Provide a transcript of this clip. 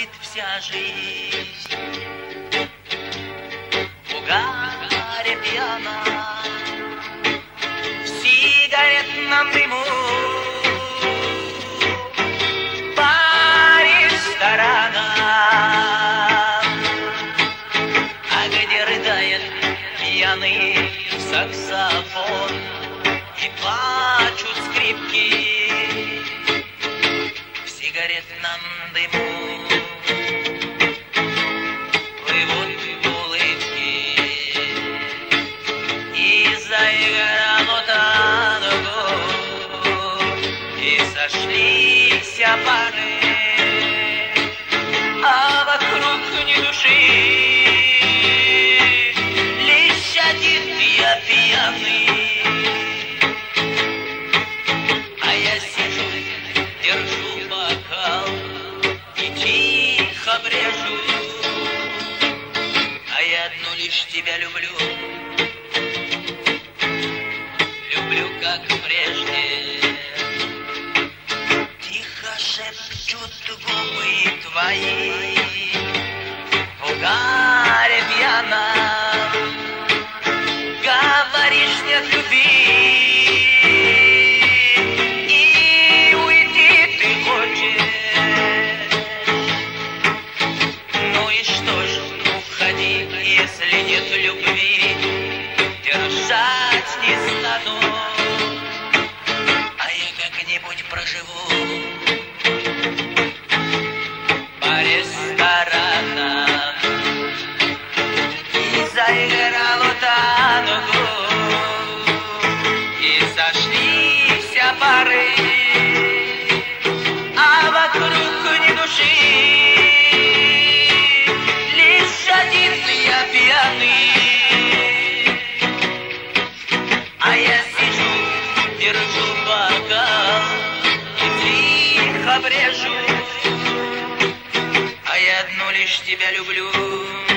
будет вся жизнь. В угаре пьяна, в сигаретном дыму, по ресторанам, а где рыдает пьяный саксофон и плачут скрипки в сигаретном дыму. Плывут улыбки и заиграло танго, и сошлись пары, а вокруг ни души, лишь один я пьяный. А я сижу, держу бокал и тихо брежу, а я одну лишь тебя люблю, люблю как прежде. Тихо шепчут губы твои в угаре пьяном, говоришь нет любви, и уйти ты хочешь. Ну и что ж, уходи, если нет любви, держать не стану, а я как-нибудь проживу по ресторанам. И заиграло танго, и сошлись пары, а вокруг ни души, лишь один я пьяный. А я сижу, держу бокал и тихо брежу, а я одну лишь тебя люблю.